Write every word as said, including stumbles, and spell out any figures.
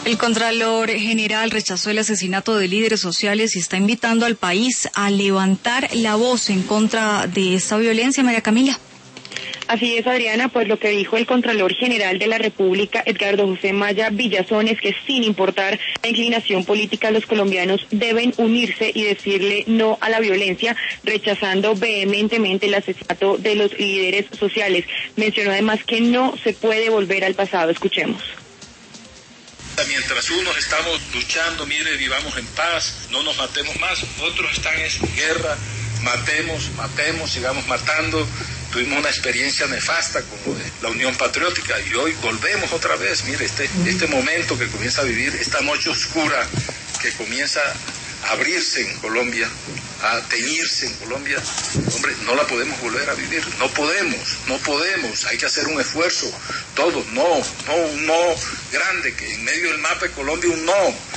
El Contralor General rechazó el asesinato de líderes sociales y está invitando al país a levantar la voz en contra de esta violencia. María Camila. Así es, Adriana, pues lo que dijo el Contralor General de la República, Edgardo José Maya Villazón, es que sin importar la inclinación política, los colombianos deben unirse y decirle no a la violencia, rechazando vehementemente el asesinato de los líderes sociales. Mencionó además que no se puede volver al pasado. Escuchemos. Mientras unos estamos luchando, mire, vivamos en paz, no nos matemos más, otros están en guerra, matemos, matemos, sigamos matando. Tuvimos una experiencia nefasta con lo de la Unión Patriótica y hoy volvemos otra vez. Mire, este, este momento que comienza a vivir, esta noche oscura que comienza a abrirse en Colombia, a teñirse en Colombia, hombre, no la podemos volver a vivir, no podemos, no podemos, hay que hacer un esfuerzo, todos, no, no, un no grande, que en medio del mapa de Colombia un no.